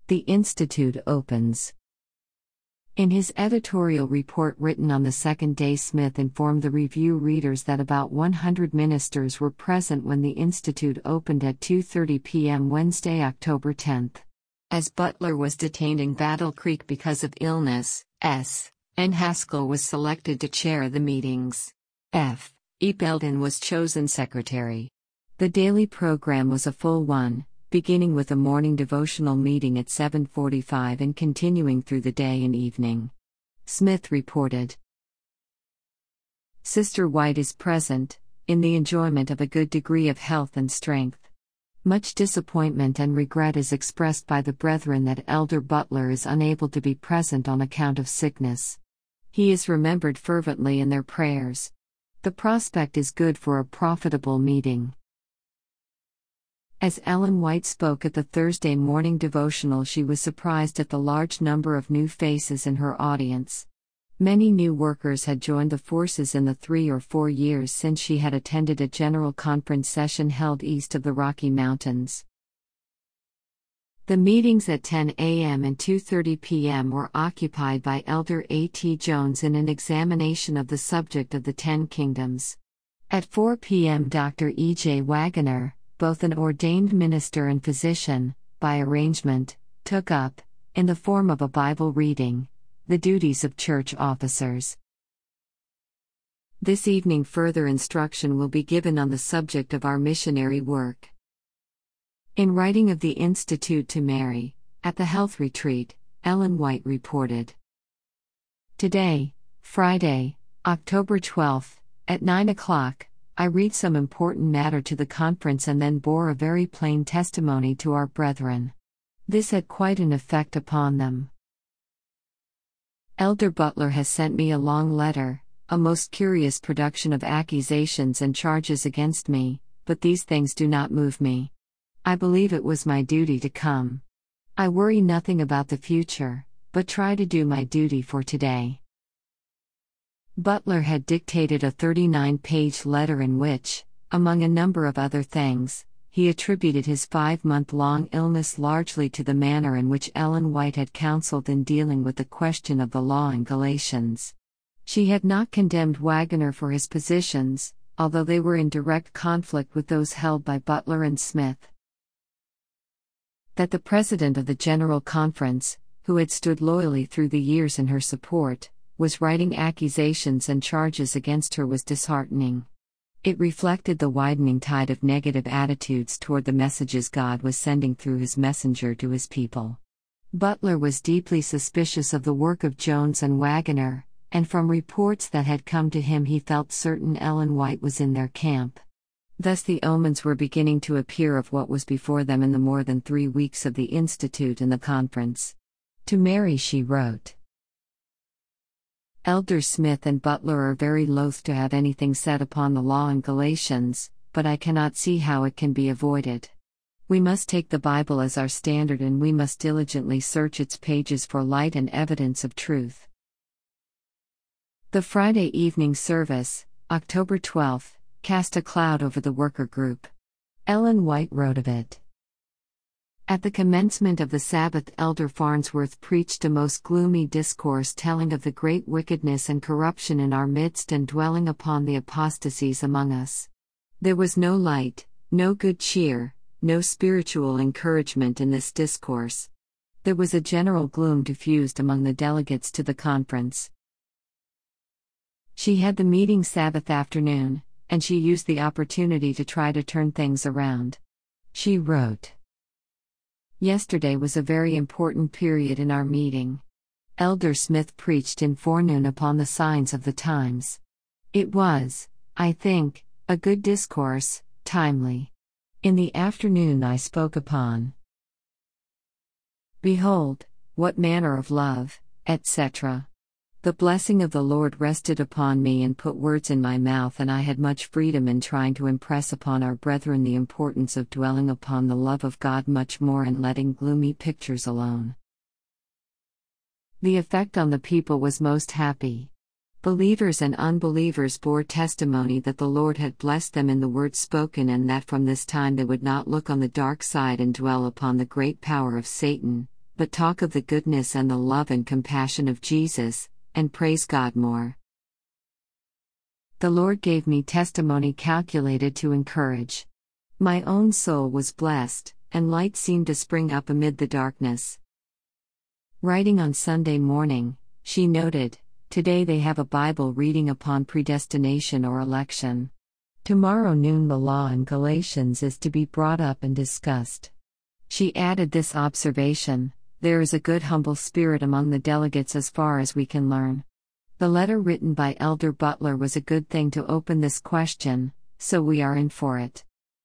The Institute opens. In his editorial report written on the second day, Smith informed the review readers that about 100 ministers were present when the Institute opened at 2:30 p.m. Wednesday, October 10th. As Butler was detained in Battle Creek because of illness, S. N. Haskell was selected to chair the meetings. F. E. Belden was chosen secretary. The daily program was a full one, beginning with a morning devotional meeting at 7:45 and continuing through the day and evening. Smith reported, Sister White is present, in the enjoyment of a good degree of health and strength. Much disappointment and regret is expressed by the brethren that Elder Butler is unable to be present on account of sickness. He is remembered fervently in their prayers. The prospect is good for a profitable meeting. As Ellen White spoke at the Thursday morning devotional, she was surprised at the large number of new faces in her audience. Many new workers had joined the forces in the 3 or 4 years since she had attended a general conference session held east of the Rocky Mountains. The meetings at 10 a.m. and 2:30 p.m. were occupied by Elder A.T. Jones in an examination of the subject of the 10 Kingdoms. At 4 p.m. Dr. E.J. Wagoner, both an ordained minister and physician, by arrangement, took up, in the form of a Bible reading, the duties of church officers. This evening further instruction will be given on the subject of our missionary work. In writing of the Institute to Mary, at the health retreat, Ellen White reported, Today, Friday, October 12th, at 9 o'clock, I read some important matter to the conference and then bore a very plain testimony to our brethren. This had quite an effect upon them. Elder Butler has sent me a long letter, a most curious production of accusations and charges against me, but these things do not move me. I believe it was my duty to come. I worry nothing about the future, but try to do my duty for today. Butler had dictated a 39-page letter in which, among a number of other things, he attributed his 5-month-long illness largely to the manner in which Ellen White had counseled in dealing with the question of the law in Galatians. She had not condemned Wagoner for his positions, although they were in direct conflict with those held by Butler and Smith. That the president of the General Conference, who had stood loyally through the years in her support, was writing accusations and charges against her was disheartening. It reflected the widening tide of negative attitudes toward the messages God was sending through his messenger to his people. Butler was deeply suspicious of the work of Jones and Wagoner, and from reports that had come to him he felt certain Ellen White was in their camp. Thus the omens were beginning to appear of what was before them in the more than 3 weeks of the Institute and the conference. To Mary she wrote, Elders Smith and Butler are very loath to have anything said upon the law in Galatians, but I cannot see how it can be avoided. We must take the Bible as our standard and we must diligently search its pages for light and evidence of truth. The Friday evening service, October 12th, cast a cloud over the worker group. Ellen White wrote of it. At the commencement of the Sabbath, Elder Farnsworth preached a most gloomy discourse telling of the great wickedness and corruption in our midst and dwelling upon the apostasies among us. There was no light, no good cheer, no spiritual encouragement in this discourse. There was a general gloom diffused among the delegates to the conference. She had the meeting Sabbath afternoon, and she used the opportunity to try to turn things around. She wrote, Yesterday was a very important period in our meeting. Elder Smith preached in forenoon upon the signs of the times. It was, I think, a good discourse, timely. In the afternoon I spoke upon Behold, what manner of love, etc. The blessing of the Lord rested upon me and put words in my mouth, and I had much freedom in trying to impress upon our brethren the importance of dwelling upon the love of God much more and letting gloomy pictures alone. The effect on the people was most happy. Believers and unbelievers bore testimony that the Lord had blessed them in the word spoken and that from this time they would not look on the dark side and dwell upon the great power of Satan, but talk of the goodness and the love and compassion of Jesus, and praise God more. The Lord gave me testimony calculated to encourage. My own soul was blessed, and light seemed to spring up amid the darkness. Writing on Sunday morning, she noted, "Today they have a Bible reading upon predestination or election. Tomorrow noon the law in Galatians is to be brought up and discussed." She added this observation: "There is a good humble spirit among the delegates as far as we can learn." The letter written by Elder Butler was a good thing to open this question, so we are in for it.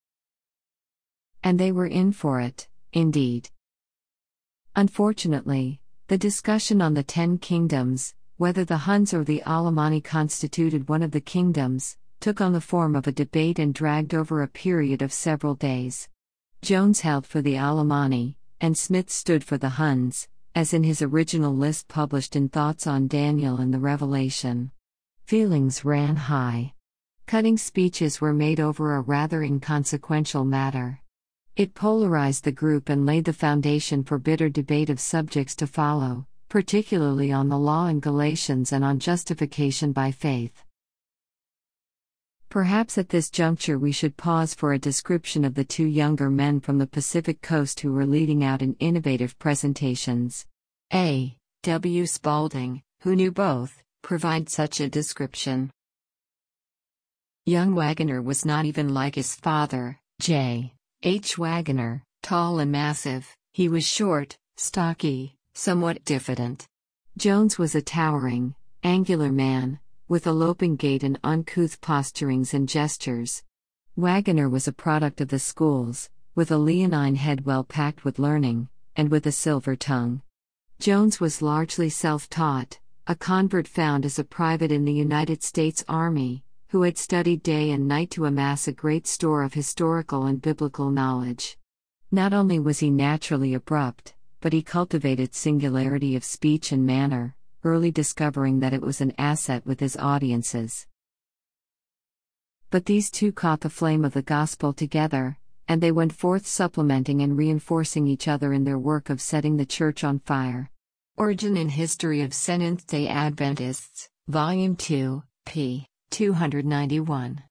And they were in for it, indeed. Unfortunately, the discussion on the 10 kingdoms, whether the Huns or the Alemanni constituted one of the kingdoms, took on the form of a debate and dragged over a period of several days. Jones held for the Alemanni, and Smith stood for the Huns, as in his original list published in Thoughts on Daniel and the Revelation. Feelings ran high. Cutting speeches were made over a rather inconsequential matter. It polarized the group and laid the foundation for bitter debate of subjects to follow, particularly on the law in Galatians and on justification by faith. Perhaps at this juncture we should pause for a description of the two younger men from the Pacific Coast who were leading out in innovative presentations. A. W. Spaulding, who knew both, provides such a description. Young Waggoner was not even like his father, J. H. Waggoner, tall and massive. He was short, stocky, somewhat diffident. Jones was a towering, angular man, with a loping gait and uncouth posturings and gestures. Waggoner was a product of the schools, with a leonine head well packed with learning, and with a silver tongue. Jones was largely self-taught, a convert found as a private in the United States Army, who had studied day and night to amass a great store of historical and biblical knowledge. Not only was he naturally abrupt, but he cultivated singularity of speech and manner, early discovering that it was an asset with his audiences. But these two caught the flame of the gospel together, and they went forth supplementing and reinforcing each other in their work of setting the church on fire. Origin and History of Seventh-day Adventists, Volume 2, p. 291.